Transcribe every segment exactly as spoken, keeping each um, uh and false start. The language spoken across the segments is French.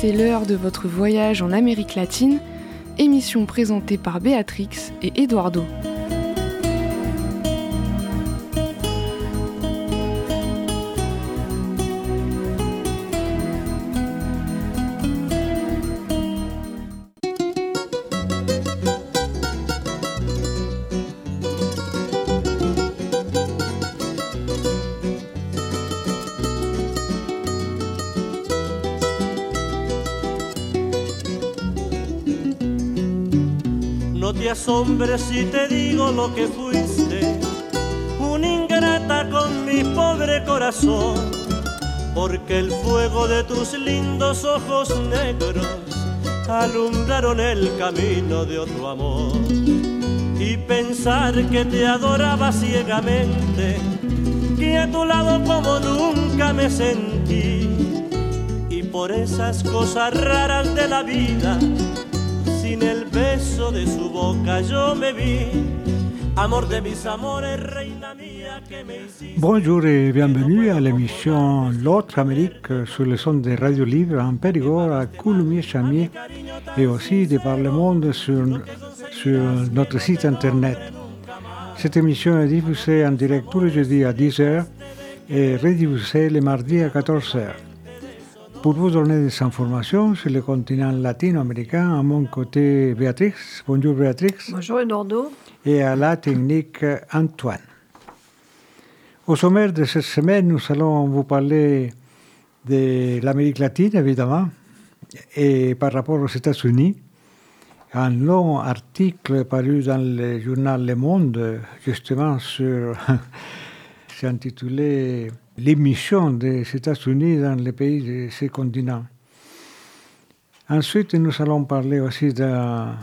c'est l'heure de votre voyage en Amérique latine, émission présentée par Béatrix et Eduardo. No te asombres si te digo lo que fuiste, una ingrata con mi pobre corazón, porque el fuego de tus lindos ojos negros alumbraron el camino de otro amor. Y pensar que te adoraba ciegamente, que a tu lado como nunca me sentí, y por esas cosas raras de la vida, sin el beso de su boca yo me vi, amor de mis amores, reina mía que me hiciste. Bonjour et bienvenue à l'émission L'autre Amérique sur le son de Radio Libre en Périgord, à Coulommiers-Chamiers et aussi de par le monde sur, sur notre site internet. Cette émission est diffusée en direct tous les jeudis à dix heures et rediffusée les mardis à quatorze heures. Pour vous donner des informations sur le continent latino-américain, à mon côté, Béatrix. Bonjour Béatrix. Bonjour Eduardo. Et à la technique, Antoine. Au sommaire de cette semaine, nous allons vous parler de l'Amérique latine, évidemment, et par rapport aux États-Unis. Un long article paru dans le journal Le Monde, justement, sur... c'est intitulé « L'émission des États-Unis dans les pays de ce continent ». Ensuite, nous allons parler aussi d'un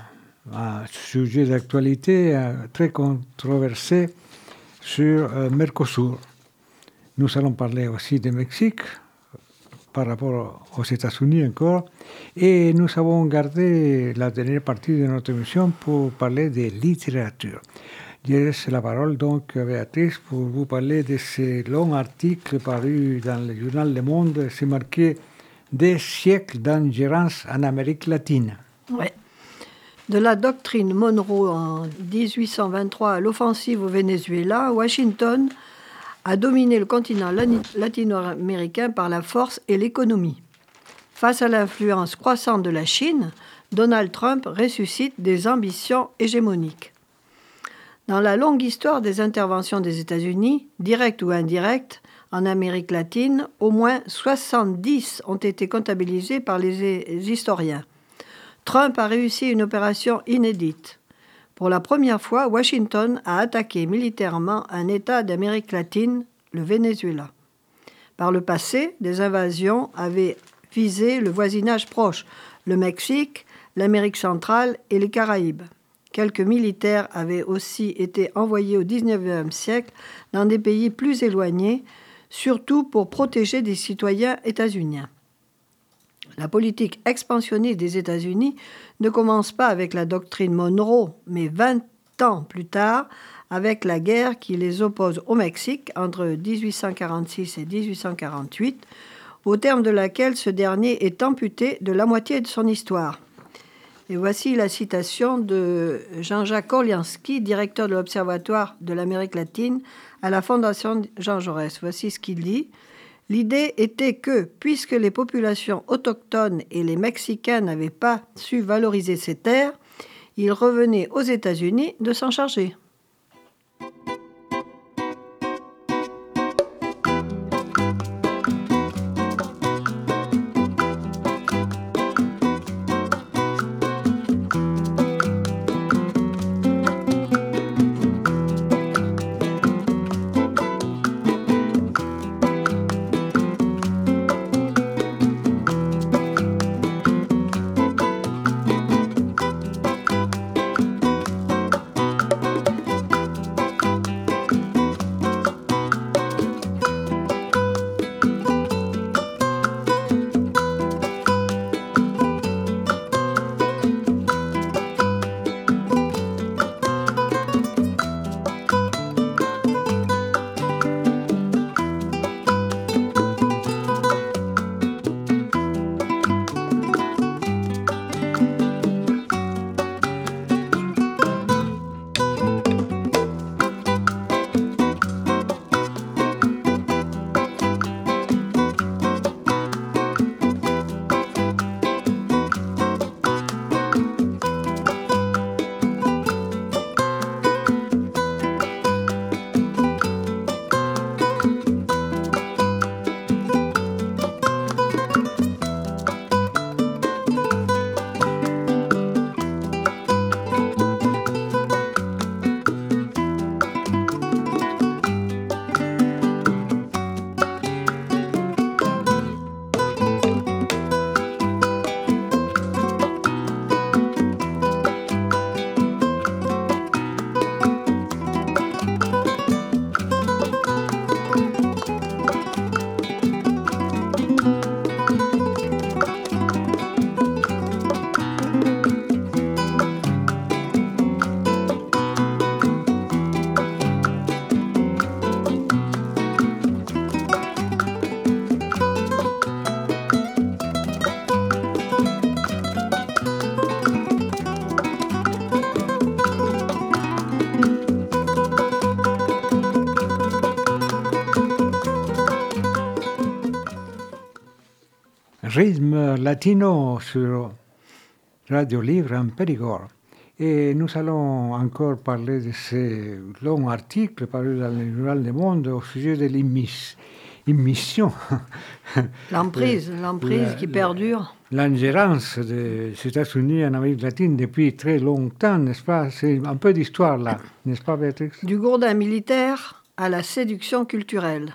sujet d'actualité très controversé sur euh, Mercosur. Nous allons parler aussi du Mexique par rapport aux États-Unis encore. Et nous avons gardé la dernière partie de notre émission pour parler de littérature. Je laisse la parole donc à Béatrice pour vous parler de ce long article paru dans le journal Le Monde. C'est marqué « Des siècles d'ingérence en Amérique latine ». Ouais. De la doctrine Monroe en dix-huit cent vingt-trois à l'offensive au Venezuela, Washington a dominé le continent latino-américain par la force et l'économie. Face à l'influence croissante de la Chine, Donald Trump ressuscite des ambitions hégémoniques. Dans la longue histoire des interventions des États-Unis, directes ou indirectes, en Amérique latine, au moins soixante-dix ont été comptabilisées par les historiens. Trump a réussi une opération inédite. Pour la première fois, Washington a attaqué militairement un État d'Amérique latine, le Venezuela. Par le passé, des invasions avaient visé le voisinage proche, le Mexique, l'Amérique centrale et les Caraïbes. Quelques militaires avaient aussi été envoyés au dix-neuvième siècle dans des pays plus éloignés, surtout pour protéger des citoyens états-uniens. La politique expansionniste des États-Unis ne commence pas avec la doctrine Monroe, mais vingt ans plus tard, avec la guerre qui les oppose au Mexique entre dix-huit cent quarante-six et dix-huit cent quarante-huit, au terme de laquelle ce dernier est amputé de la moitié de son histoire. Et voici la citation de Jean-Jacques Orlianski, directeur de l'Observatoire de l'Amérique latine à la Fondation Jean Jaurès. Voici ce qu'il dit. « L'idée était que, puisque les populations autochtones et les Mexicains n'avaient pas su valoriser ces terres, il revenait aux États-Unis de s'en charger. » rythme latino sur Radio Livre en Périgord. Et nous allons encore parler de ce long article paru dans le Journal du Monde au sujet de l'immission. L'emprise, l'emprise la, qui perdure. L'ingérence des États-Unis en Amérique latine depuis très longtemps, n'est-ce pas? C'est un peu d'histoire là, n'est-ce pas, Béatrix? Du gourdin militaire à la séduction culturelle.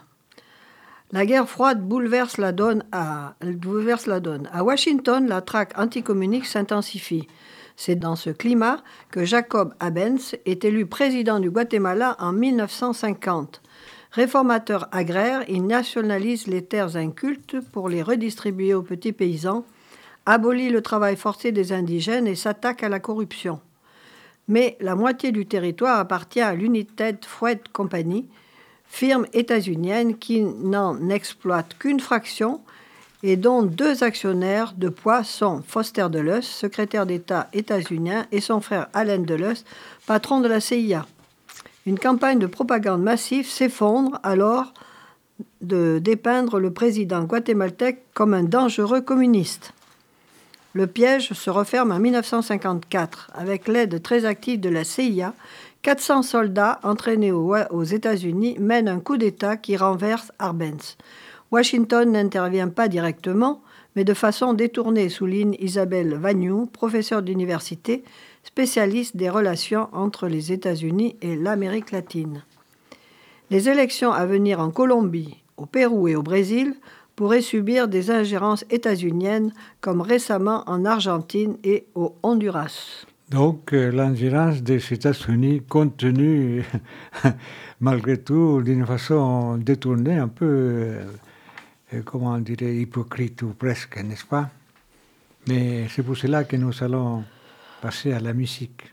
La guerre froide bouleverse la donne à, bouleverse la donne. À Washington, la traque anticommuniste s'intensifie. C'est dans ce climat que Jacob Arbenz est élu président du Guatemala en mille neuf cent cinquante. Réformateur agraire, il nationalise les terres incultes pour les redistribuer aux petits paysans, abolit le travail forcé des indigènes et s'attaque à la corruption. Mais la moitié du territoire appartient à l'United Fruit Company, firme états-unienne qui n'en exploite qu'une fraction et dont deux actionnaires de poids sont Foster Dulles, secrétaire d'État états-unien, et son frère Allen Dulles, patron de la C I A. Une campagne de propagande massive s'effondre alors de dépeindre le président guatémaltèque comme un dangereux communiste. Le piège se referme en mille neuf cent cinquante-quatre. Avec l'aide très active de la C I A, quatre cents soldats entraînés aux États-Unis mènent un coup d'État qui renverse Arbenz. Washington n'intervient pas directement, mais de façon détournée, souligne Isabelle Vagnoux, professeure d'université, spécialiste des relations entre les États-Unis et l'Amérique latine. Les élections à venir en Colombie, au Pérou et au Brésil pourraient subir des ingérences états-uniennes, comme récemment en Argentine et au Honduras. Donc, euh, l'ingérence des États-Unis continue, malgré tout, d'une façon détournée, un peu, euh, comment on dirait, hypocrite ou presque, n'est-ce pas? Mais c'est pour cela que nous allons passer à la musique.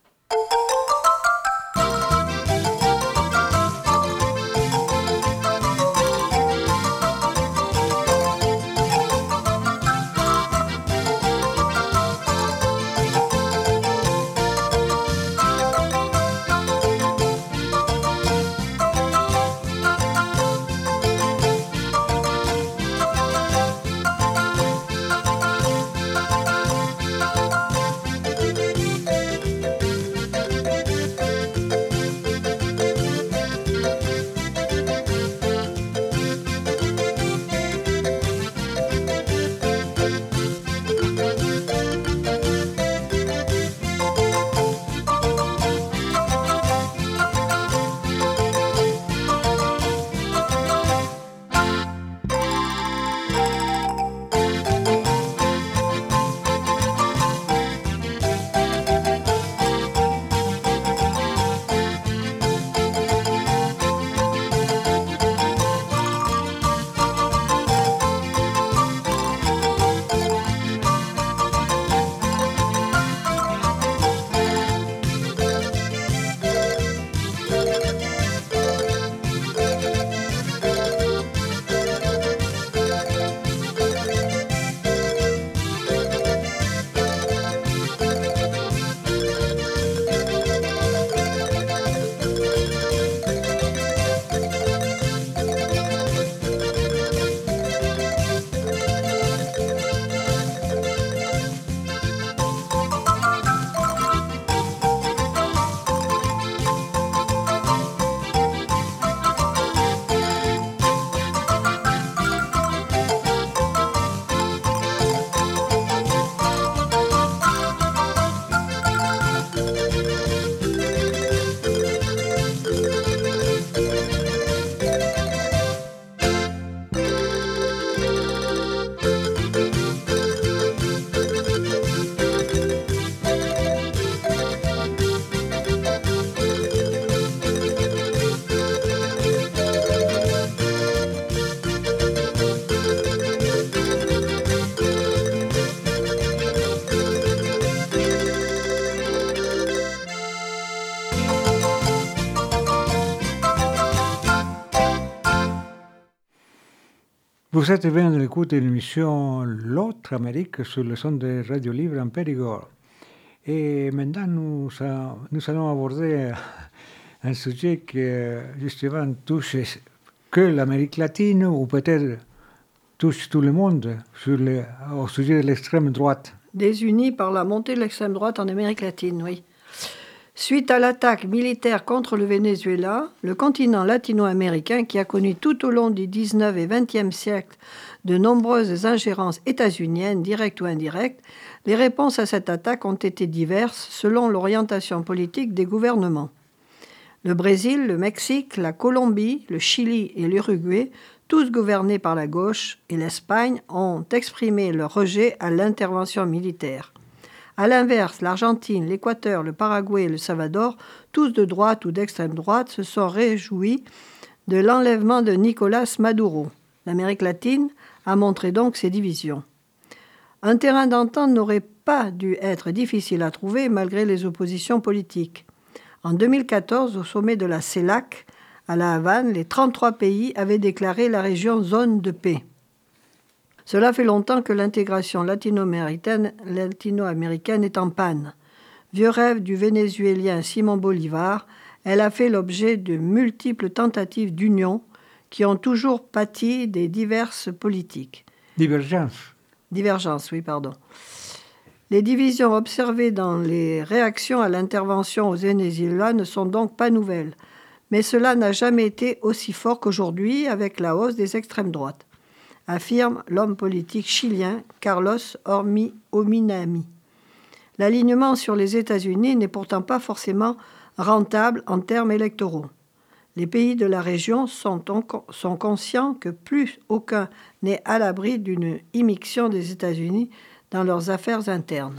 Vous êtes bien à l'écoute de l'émission L'autre Amérique sur le son de Radio Livre en Périgord. Et maintenant, nous, nous allons aborder un sujet qui, justement, touche que l'Amérique latine, ou peut-être touche tout le monde sur le, au sujet de l'extrême droite. Désunis par la montée de l'extrême droite en Amérique latine, oui. Suite à l'attaque militaire contre le Venezuela, le continent latino-américain, qui a connu tout au long du dix-neuvième et vingtième siècle de nombreuses ingérences états-uniennes, directes ou indirectes, les réponses à cette attaque ont été diverses selon l'orientation politique des gouvernements. Le Brésil, le Mexique, la Colombie, le Chili et l'Uruguay, tous gouvernés par la gauche, et l'Espagne, ont exprimé leur rejet à l'intervention militaire. À l'inverse, l'Argentine, l'Équateur, le Paraguay et le Salvador, tous de droite ou d'extrême droite, se sont réjouis de l'enlèvement de Nicolás Maduro. L'Amérique latine a montré donc ses divisions. Un terrain d'entente n'aurait pas dû être difficile à trouver malgré les oppositions politiques. En deux mille quatorze, au sommet de la CELAC, à La Havane, les trente-trois pays avaient déclaré la région zone de paix. Cela fait longtemps que l'intégration latino-américaine, latino-américaine est en panne. Vieux rêve du Vénézuélien Simon Bolivar, elle a fait l'objet de multiples tentatives d'union qui ont toujours pâti des diverses politiques. Divergence. Divergence, oui, pardon. Les divisions observées dans les réactions à l'intervention au Venezuela ne sont donc pas nouvelles. Mais cela n'a jamais été aussi fort qu'aujourd'hui avec la hausse des extrêmes droites, affirme l'homme politique chilien Carlos Ominami. L'alignement sur les États-Unis n'est pourtant pas forcément rentable en termes électoraux. Les pays de la région sont, sont conscients que plus aucun n'est à l'abri d'une immixtion des États-Unis dans leurs affaires internes.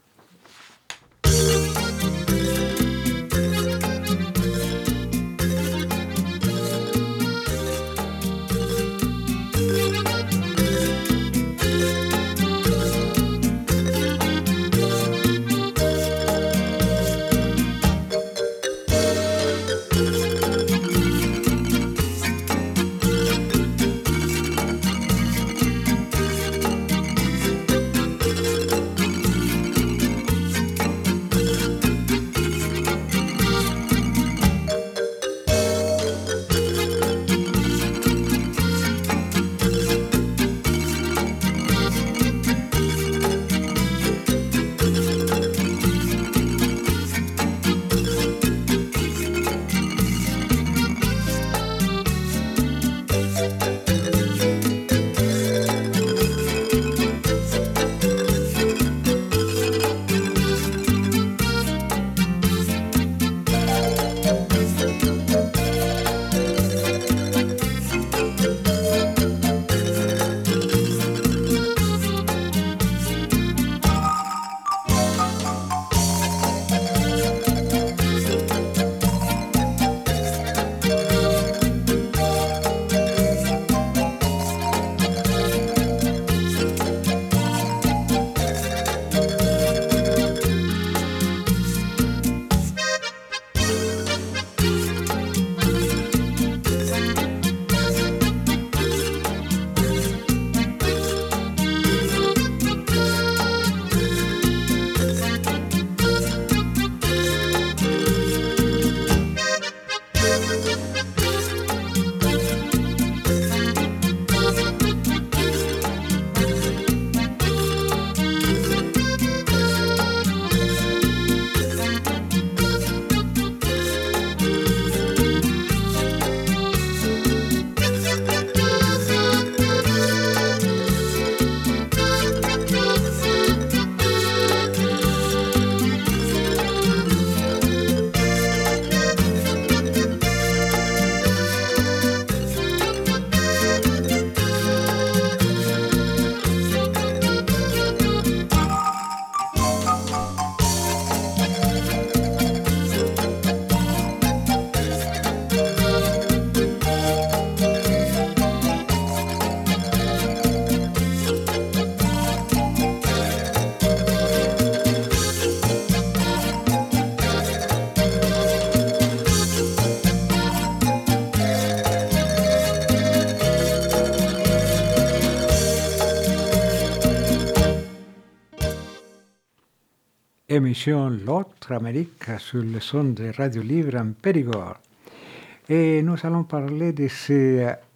Émission L'autre Amérique sur le son de Radio Libre en Périgord. Et nous allons parler de ces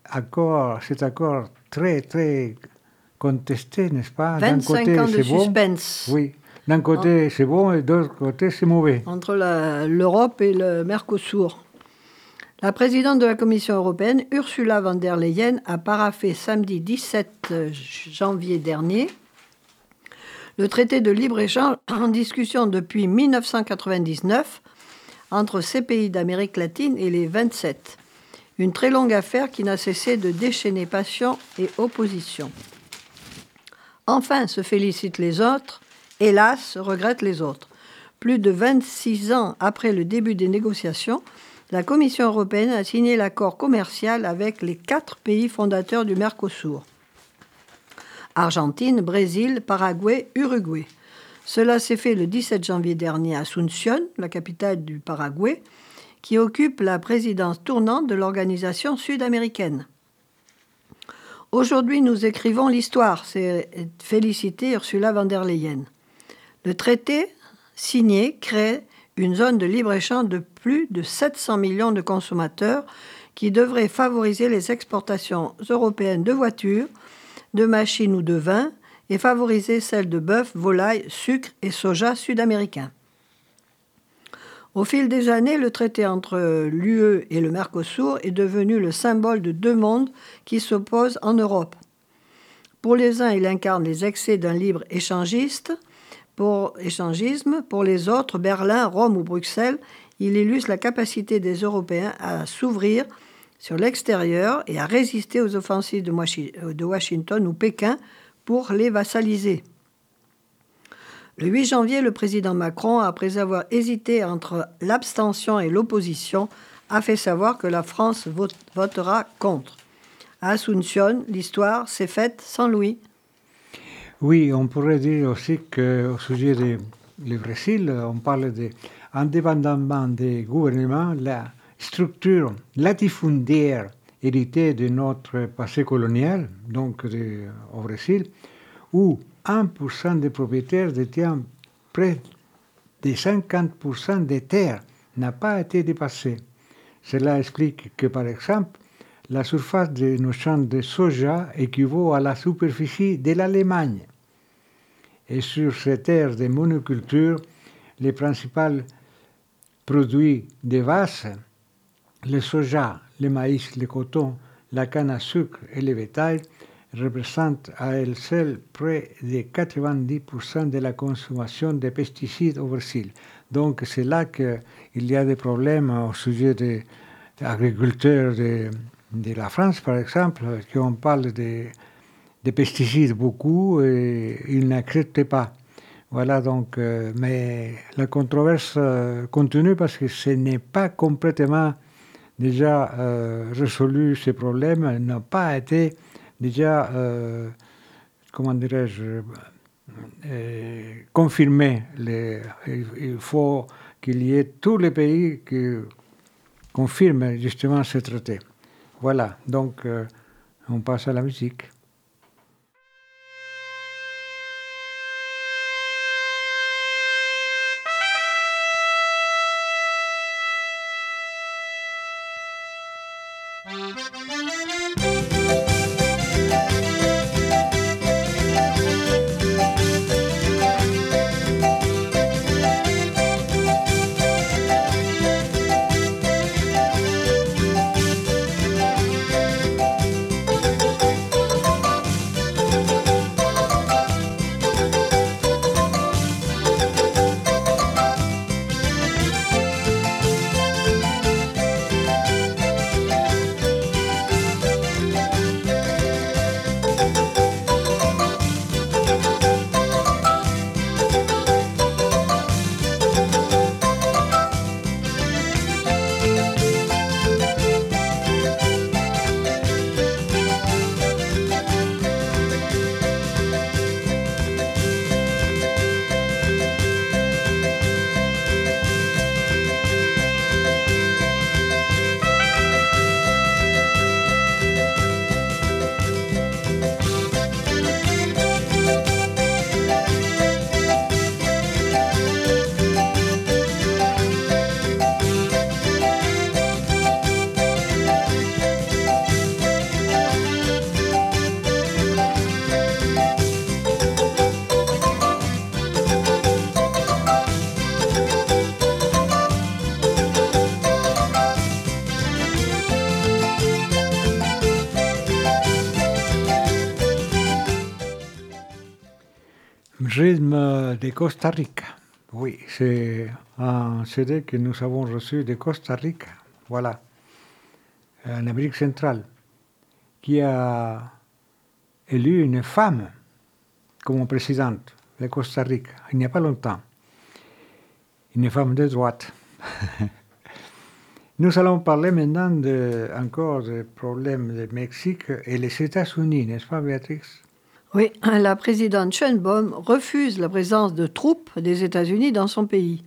accord, cet accord très, très contesté, n'est-ce pas? vingt-cinq côté, ans de bon. suspense. Oui, d'un côté en... c'est bon et de l'autre côté c'est mauvais. Entre la, l'Europe et le Mercosur. La présidente de la Commission européenne, Ursula von der Leyen, a paraphé samedi dix-sept janvier dernier le traité de libre-échange en discussion depuis mille neuf cent quatre-vingt-dix-neuf entre ces pays d'Amérique latine et les vingt-sept. Une très longue affaire qui n'a cessé de déchaîner passion et opposition. Enfin, se félicitent les autres, hélas, regrettent les autres. Plus de vingt-six ans après le début des négociations, la Commission européenne a signé l'accord commercial avec les quatre pays fondateurs du Mercosur. Argentine, Brésil, Paraguay, Uruguay. Cela s'est fait le dix-sept janvier dernier à Asunción, la capitale du Paraguay, qui occupe la présidence tournante de l'organisation sud-américaine. Aujourd'hui, nous écrivons l'histoire, c'est félicité Ursula von der Leyen. Le traité signé crée une zone de libre-échange de plus de sept cents millions de consommateurs qui devrait favoriser les exportations européennes de voitures, de machines ou de vin et favoriser celles de bœuf, volaille, sucre et soja sud-américains. Au fil des années, le traité entre l'U E et le Mercosur est devenu le symbole de deux mondes qui s'opposent en Europe. Pour les uns, il incarne les excès d'un libre échangiste, pour échangisme. Pour les autres, Berlin, Rome ou Bruxelles, il illustre la capacité des Européens à s'ouvrir sur l'extérieur et à résister aux offensives de Washington ou Pékin pour les vassaliser. Le huit janvier, le président Macron, après avoir hésité entre l'abstention et l'opposition, a fait savoir que la France vote, votera contre. À Asunción, l'histoire s'est faite sans lui. Oui, on pourrait dire aussi qu'au sujet du Brésil, on parle de, indépendamment des gouvernements, la structure latifundiaire héritée de notre passé colonial, donc de, au Brésil, où un pour cent des propriétaires détiennent près de cinquante pour cent des terres, n'a pas été dépassé. Cela explique que, par exemple, la surface de nos champs de soja équivaut à la superficie de l'Allemagne. Et sur ces terres de monoculture, les principaux produits de base, le soja, le maïs, le coton, la canne à sucre et le bétail, représentent à elles seules près de quatre-vingt-dix pour cent de la consommation de pesticides au Brésil. Donc c'est là qu'il y a des problèmes au sujet des agriculteurs de, de la France, par exemple, qu'on parle de, de pesticides beaucoup et ils n'acceptent pas. Voilà donc, euh, mais la controverse euh, continue parce que ce n'est pas complètement déjà euh, résolu, ces problèmes n'ont pas été déjà, euh, comment dirais-je, euh, confirmé. Les, il faut qu'il y ait tous les pays qui confirment justement ce traité. Voilà, donc euh, on passe à la musique. Rythme de Costa Rica. Oui, c'est un C D que nous avons reçu de Costa Rica, voilà, en Amérique centrale, qui a élu une femme comme présidente de Costa Rica, il n'y a pas longtemps. Une femme de droite. Nous allons parler maintenant de, encore des problèmes du Mexique et les États-Unis, n'est-ce pas, Béatrix? Oui, la présidente Sheinbaum refuse la présence de troupes des États-Unis dans son pays.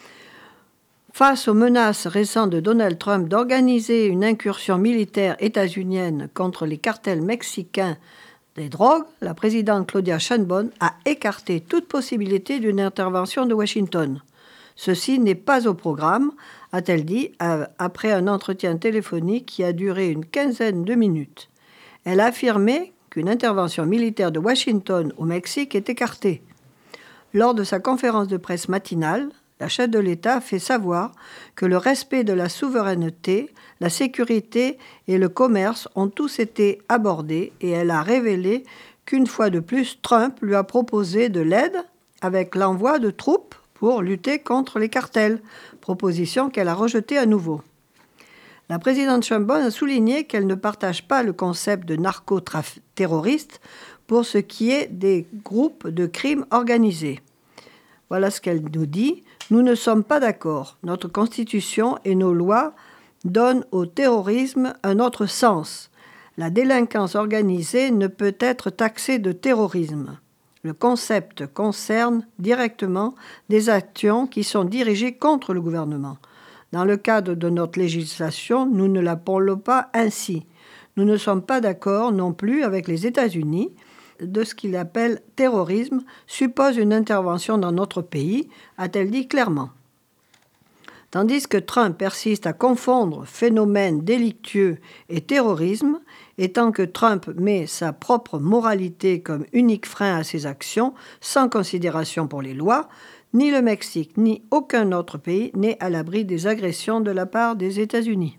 Face aux menaces récentes de Donald Trump d'organiser une incursion militaire états-unienne contre les cartels mexicains des drogues, la présidente Claudia Sheinbaum a écarté toute possibilité d'une intervention de Washington. Ceci n'est pas au programme, a-t-elle dit, après un entretien téléphonique qui a duré une quinzaine de minutes. Elle a affirmé qu'une intervention militaire de Washington au Mexique est écartée. Lors de sa conférence de presse matinale, la chef de l'État fait savoir que le respect de la souveraineté, la sécurité et le commerce ont tous été abordés et elle a révélé qu'une fois de plus, Trump lui a proposé de l'aide avec l'envoi de troupes pour lutter contre les cartels, proposition qu'elle a rejetée à nouveau. La présidente Sheinbaum a souligné qu'elle ne partage pas le concept de narcoterroriste pour ce qui est des groupes de crimes organisés. Voilà ce qu'elle nous dit. Nous ne sommes pas d'accord. Notre Constitution et nos lois donnent au terrorisme un autre sens. La délinquance organisée ne peut être taxée de terrorisme. Le concept concerne directement des actions qui sont dirigées contre le gouvernement. Dans le cadre de notre législation, nous ne l'appelons pas ainsi. Nous ne sommes pas d'accord non plus avec les États-Unis de ce qu'il appelle terrorisme suppose une intervention dans notre pays, a-t-elle dit clairement. Tandis que Trump persiste à confondre phénomène délictueux et terrorisme, et tant que Trump met sa propre moralité comme unique frein à ses actions, sans considération pour les lois, ni le Mexique, ni aucun autre pays n'est à l'abri des agressions de la part des États-Unis.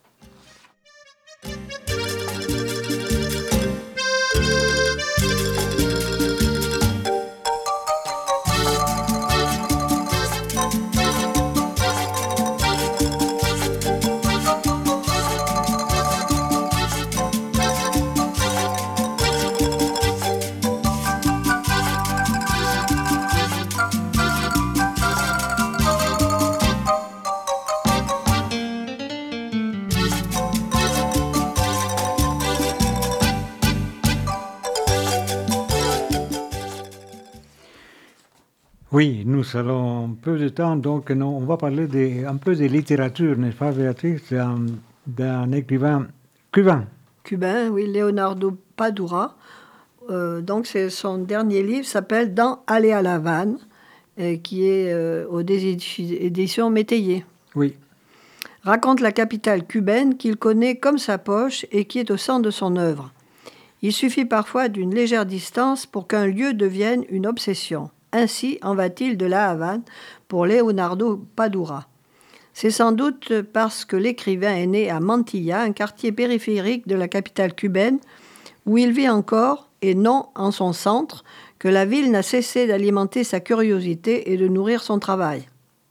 Oui, nous allons peu de temps, donc non, on va parler de, un peu de littérature, n'est-ce pas, Béatrice, d'un, d'un écrivain cubain. Cubain, oui, Leonardo Padura. Euh, donc, c'est son dernier livre s'appelle Dans Aller à La Havane, euh, qui est euh, aux éditions Métayer. Oui. Raconte la capitale cubaine qu'il connaît comme sa poche et qui est au centre de son œuvre. Il suffit parfois d'une légère distance pour qu'un lieu devienne une obsession. Ainsi en va-t-il de La Havane pour Leonardo Padura. C'est sans doute parce que l'écrivain est né à Mantilla, un quartier périphérique de la capitale cubaine, où il vit encore, et non en son centre, que la ville n'a cessé d'alimenter sa curiosité et de nourrir son travail.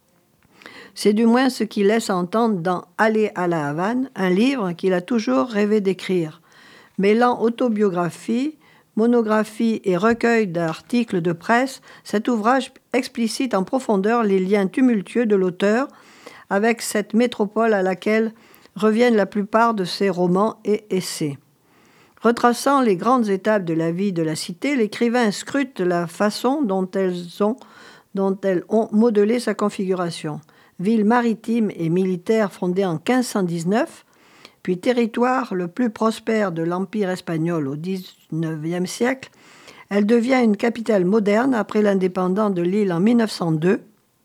C'est du moins ce qu'il laisse entendre dans Aller à La Havane, un livre qu'il a toujours rêvé d'écrire. Mêlant autobiographie, monographie et recueil d'articles de presse, cet ouvrage explicite en profondeur les liens tumultueux de l'auteur avec cette métropole à laquelle reviennent la plupart de ses romans et essais. Retraçant les grandes étapes de la vie de la cité, l'écrivain scrute la façon dont elles ont, dont elles ont modelé sa configuration. Ville maritime et militaire fondée en quinze cent dix-neuf, puis territoire le plus prospère de l'Empire espagnol au dix-neuvième siècle, elle devient une capitale moderne après l'indépendance de l'île en mille neuf cent deux,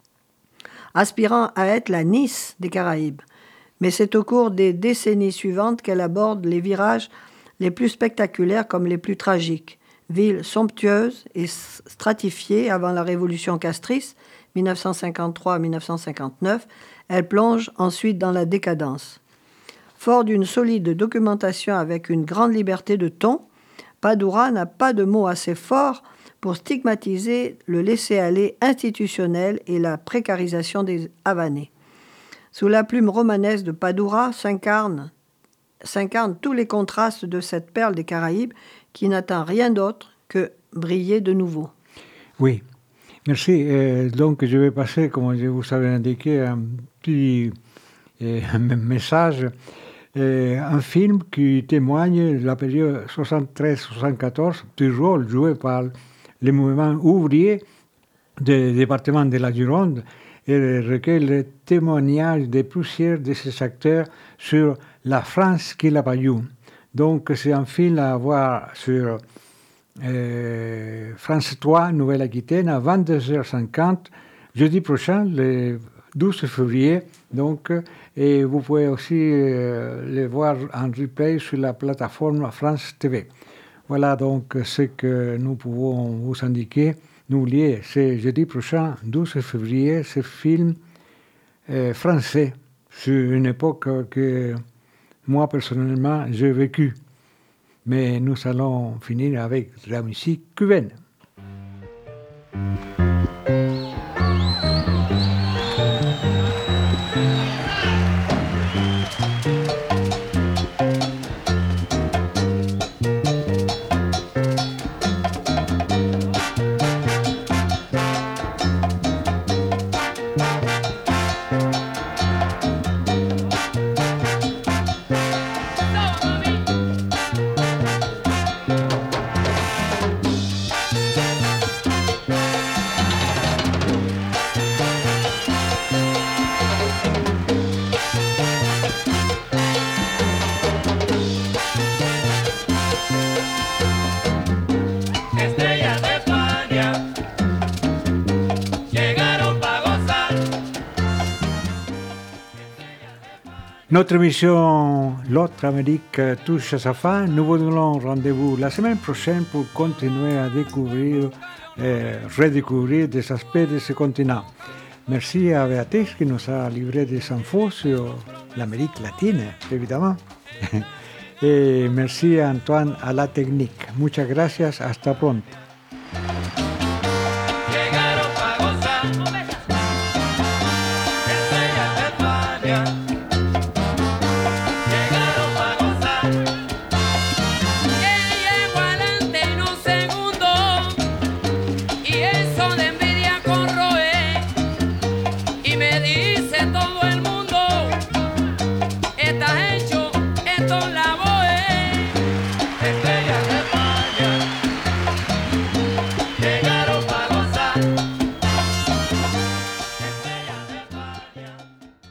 aspirant à être la Nice des Caraïbes. Mais c'est au cours des décennies suivantes qu'elle aborde les virages les plus spectaculaires comme les plus tragiques. Ville somptueuse et stratifiée avant la Révolution castrice, mille neuf cent cinquante-trois à mille neuf cent cinquante-neuf, elle plonge ensuite dans la décadence. Fort d'une solide documentation avec une grande liberté de ton, Padura n'a pas de mots assez forts pour stigmatiser le laisser-aller institutionnel et la précarisation des Havanais. Sous la plume romanesque de Padura s'incarnent s'incarnent tous les contrastes de cette perle des Caraïbes qui n'attend rien d'autre que briller de nouveau. Oui, merci. Euh, donc, je vais passer, comme je vous avais indiqué, un petit euh, message, euh, un film qui témoigne de la période soixante-treize soixante-quatorze du rôle joué par les mouvements ouvriers du département de la Gironde et recueille le témoignage de plusieurs de ces acteurs sur la France qui l'a pas eu. Donc, c'est un film à voir sur euh, France trois, Nouvelle-Aquitaine, à vingt-deux heures cinquante, jeudi prochain, le douze février. Donc, et vous pouvez aussi euh, le voir en replay sur la plateforme France T V. Voilà donc ce que nous pouvons vous indiquer. N'oubliez, c'est jeudi prochain, douze février, ce film euh, français sur une époque que moi, personnellement, j'ai vécu. Mais nous allons finir avec la musique cubaine. Notre émission L'autre Amérique touche à sa fin. Nous vous donnons rendez-vous la semaine prochaine pour continuer à découvrir et redécouvrir des aspects de ce continent. Merci à Béatrice qui nous a livré des infos sur l'Amérique latine, évidemment. Et merci à Antoine à la technique. Muchas gracias. Hasta pronto.